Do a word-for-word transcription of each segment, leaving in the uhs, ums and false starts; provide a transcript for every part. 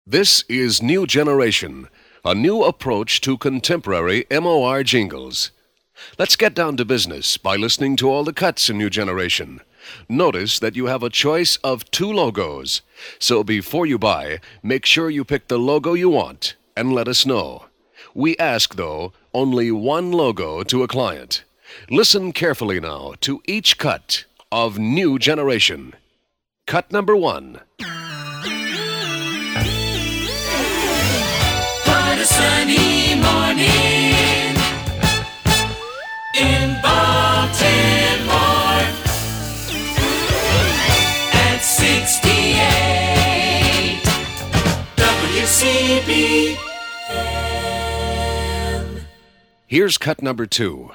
This is New Generation, a new approach to contemporary M O R jingles. Let's get down to business by listening to all the cuts in New Generation. Notice that you have a choice of two logos. So before you buy, make sure you pick the logo you want and let us know. We ask, though, only one logo to a client. Listen carefully now to each cut of New Generation. Cut number one. What a sunny morning in Baltimore at sixty-eight W C B M. Here's cut number two.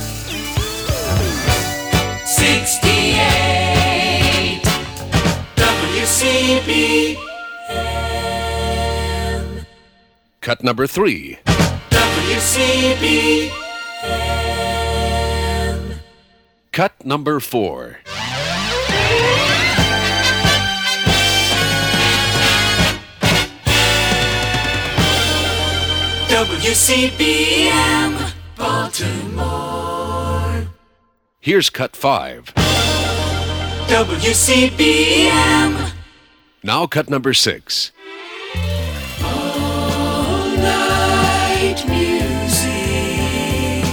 sixty-eight W C B Cut number three. W C B M. Cut number four. W C B M Baltimore. Here's cut five. W C B M. Now cut number six. All night music.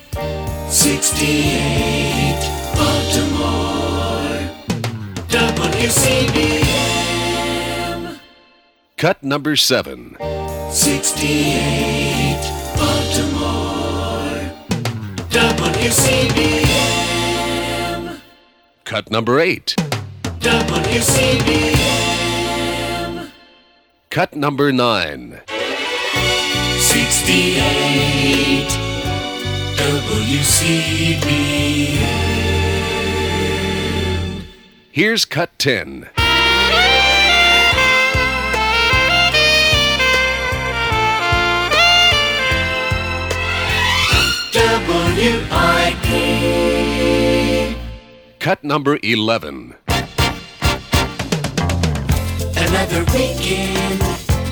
sixty-eight Baltimore. W C B M. Cut number seven. sixty-eight Baltimore. W C B M. Cut number eight. W C B M. Cut number nine. sixty-eight W C B M. Here's cut ten. W I P. Cut number eleven. Another weekend.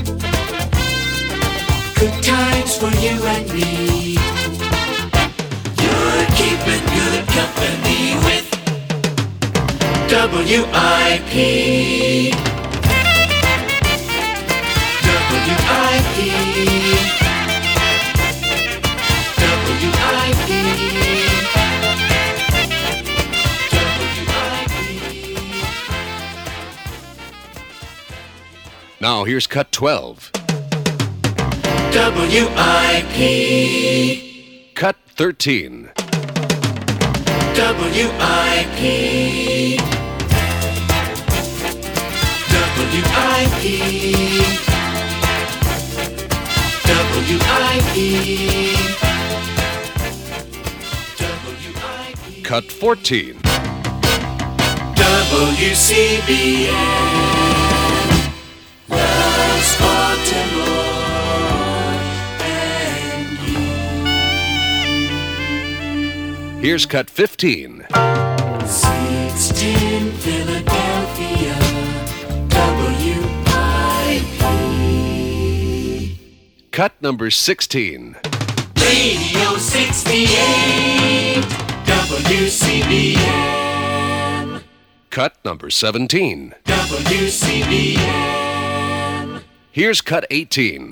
Good times for you and me. You're keeping good company with W I P. W I P. W I P. W I P. Now here's cut twelve. W I P. Cut thirteen. W I P. W I P. W I P. W I P. Cut fourteen. W C B M. Loves Baltimore and you. Here's cut fifteen. sixteen Philadelphia, W I P. Cut number sixteen. Radio sixty-eight, W C B M. Cut number seventeen. W C B M. Here's cut eighteen.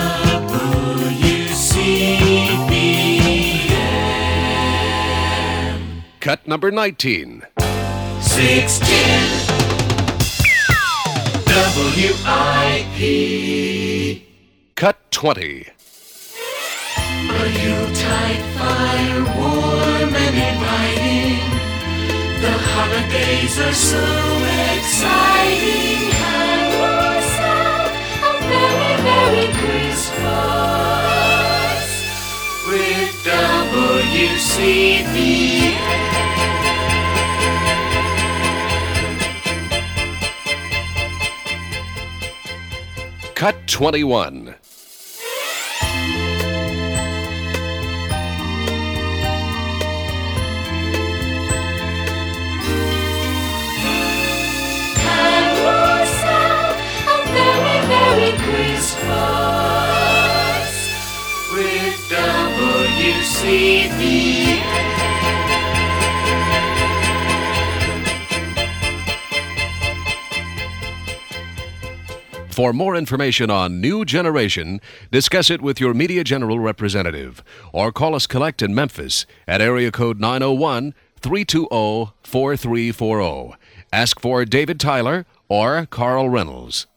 W C B M. Cut number nineteen. sixteen W I P. Cut twenty. A Yuletide fire, warm and inviting. The holidays are so exciting. Hello, Sam, a very, Merry Christmas with W C B M. Cut twenty-one. Hello, Sam, a very, Merry the For more information on New Generation, discuss it with your Media General representative or call us collect in Memphis at area code nine oh one, three two zero, four three four zero. Ask for David Tyler or Carl Reynolds.